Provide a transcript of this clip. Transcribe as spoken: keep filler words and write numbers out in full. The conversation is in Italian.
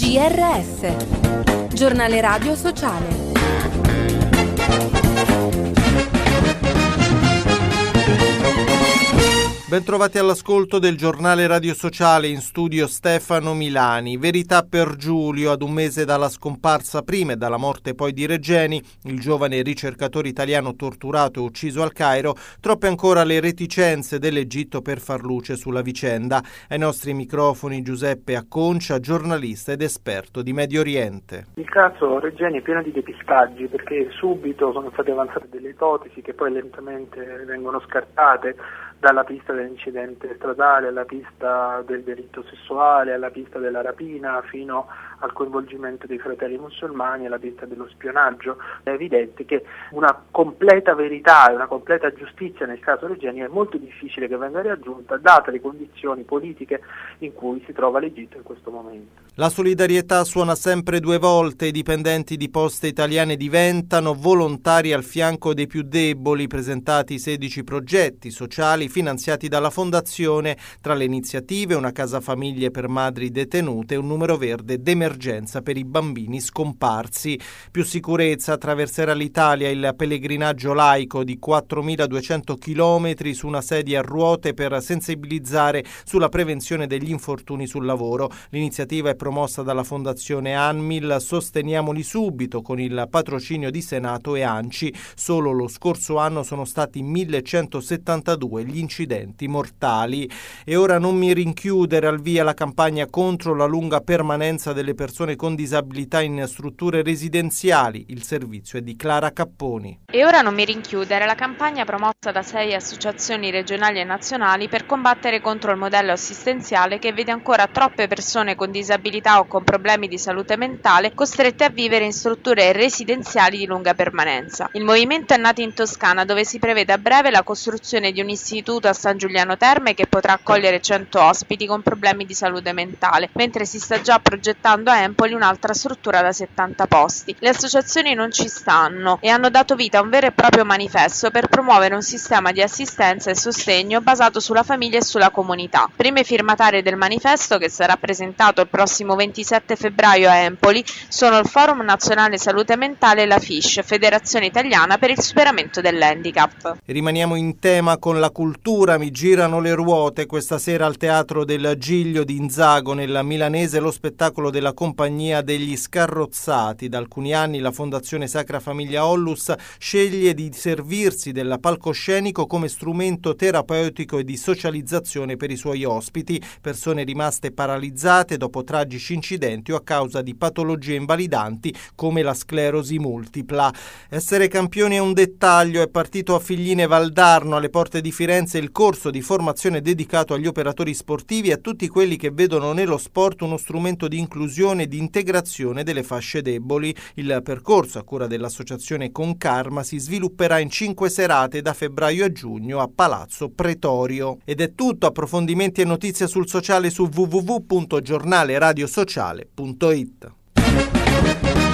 G R S, Giornale Radio Sociale. Bentrovati all'ascolto del Giornale Radio Sociale, in studio Stefano Milani. Verità per Giulio, ad un mese dalla scomparsa prima e dalla morte poi di Regeni, il giovane ricercatore italiano torturato e ucciso al Cairo, troppe ancora le reticenze dell'Egitto per far luce sulla vicenda. Ai nostri microfoni Giuseppe Acconcia, giornalista ed esperto di Medio Oriente. Il caso Regeni è pieno di depistaggi, perché subito sono state avanzate delle ipotesi che poi lentamente vengono scartate, dalla pista dell'incidente stradale alla pista del delitto sessuale, alla pista della rapina, fino al coinvolgimento dei fratelli musulmani, alla pista dello spionaggio. È evidente che una completa verità e una completa giustizia nel caso Regeni è molto difficile che venga raggiunta, date le condizioni politiche in cui si trova l'Egitto in questo momento. La solidarietà suona sempre due volte, i dipendenti di Poste Italiane diventano volontari al fianco dei più deboli, presentati sedici progetti sociali finanziati dalla Fondazione, tra le iniziative una casa famiglie per madri detenute e un numero verde d'emergenza per i bambini scomparsi. Più sicurezza, attraverserà l'Italia il pellegrinaggio laico di quattromiladuecento chilometri su una sedia a ruote per sensibilizzare sulla prevenzione degli infortuni sul lavoro. L'iniziativa è promossa dalla Fondazione Anmil, Sosteniamoli Subito, con il patrocinio di Senato e ANCI. Solo lo scorso anno sono stati millecentosettantadue gli incidenti mortali. E ora non mi rinchiudere, al via la campagna contro la lunga permanenza delle persone con disabilità in strutture residenziali. Il servizio è di Clara Capponi. E ora non mi rinchiudere, la campagna promossa da sei associazioni regionali e nazionali per combattere contro il modello assistenziale che vede ancora troppe persone con disabilità o con problemi di salute mentale costrette a vivere in strutture residenziali di lunga permanenza. Il movimento è nato in Toscana, dove si prevede a breve la costruzione di un istituto a San Giuliano Terme che potrà accogliere cento ospiti con problemi di salute mentale, mentre si sta già progettando a Empoli un'altra struttura da settanta posti. Le associazioni non ci stanno e hanno dato vita a un vero e proprio manifesto per promuovere un sistema di assistenza e sostegno basato sulla famiglia e sulla comunità. Prime firmatarie del manifesto, che sarà presentato il prossimo ventisette febbraio a Empoli, sono il Forum Nazionale Salute Mentale e la F I S C, Federazione Italiana per il Superamento dell'Handicap. Rimaniamo in tema con la cultura. Mi girano le ruote. Questa sera al Teatro del Giglio di Inzago, nel Milanese, lo spettacolo della Compagnia degli Scarrozzati. Da alcuni anni la Fondazione Sacra Famiglia Onlus sceglie di servirsi del palcoscenico come strumento terapeutico e di socializzazione per i suoi ospiti, persone rimaste paralizzate dopo tragici incidenti o a causa di patologie invalidanti come la sclerosi multipla. Essere campioni è un dettaglio. È partito a Figline Valdarno, alle porte di Firenze, il corso di formazione dedicato agli operatori sportivi e a tutti quelli che vedono nello sport uno strumento di inclusione e di integrazione delle fasce deboli. Il percorso, a cura dell'associazione Concarma, si svilupperà in cinque serate da febbraio a giugno a Palazzo Pretorio. Ed è tutto. Approfondimenti e notizie sul sociale su w w w punto giornale radio sociale punto it.